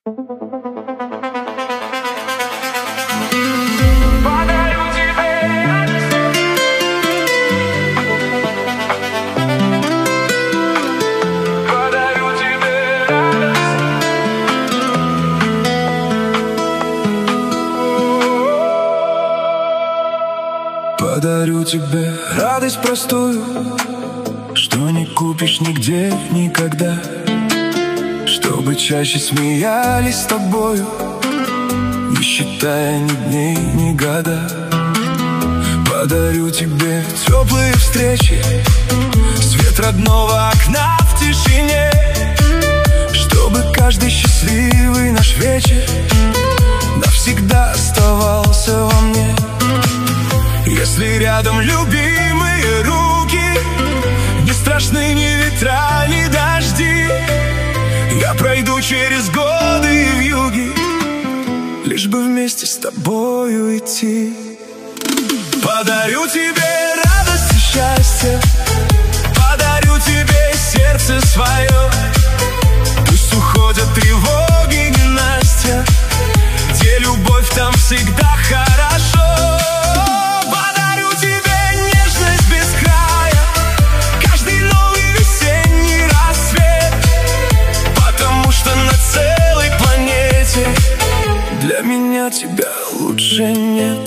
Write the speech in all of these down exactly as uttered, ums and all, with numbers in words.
Подарю тебе радость простую, что не купишь нигде никогда, чтобы чаще смеялись с тобою, не считая ни дней, ни года. Подарю тебе теплые встречи, свет родного окна в тишине, чтобы каждый счастливый наш вечер навсегда оставался во мне. Если рядом любимые руки, не страшны ни ветра, ни дожди, я пройду через годы и вьюги, лишь бы вместе с тобою идти. Подарю тебе радость и счастье, подарю тебе сердце свое. Пусть уходят тревоги, ненастья, где любовь, там всегда хорошо. Подарю тебе нежность без края, каждый новый весенний рассвет, потому что на целой планете для меня тебя лучше нет.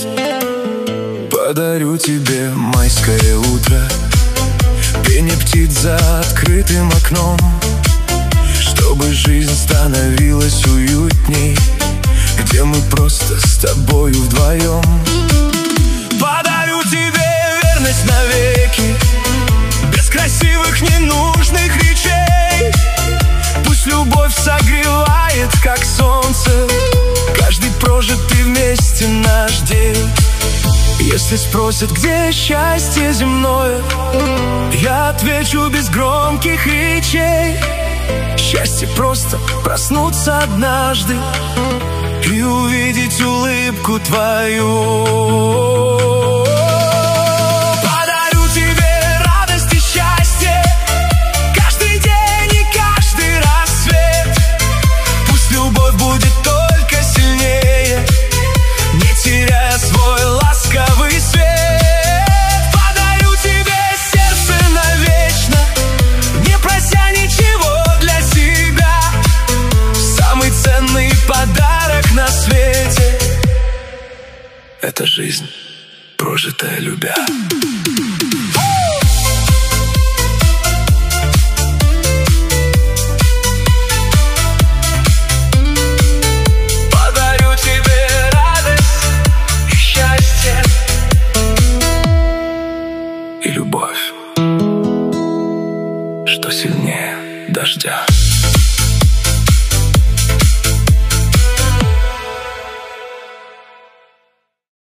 Подарю тебе майское утро, пение птиц за открытым окном, чтобы жизнь становилась уютней, где мы просто с тобою вдвоем. Подарю тебе верность навеки, без красивых ненужных речей. Пусть любовь согревает, как солнце, каждый прожитый вместе наш день. Если спросят, где счастье земное, я отвечу без громких речей: счастье просто проснуться однажды и увидеть улыбку твою. Подарю тебе радость и счастье, каждый день и каждый рассвет. Пусть любовь будет только сильнее, не теряя свой ласковый свет. Подарю тебе сердце навечно, не прося ничего для себя. Самый ценный подарок на свете — это жизнь, прожитая любя. Подарю тебе радость и счастье, и любовь, что сильнее дождя.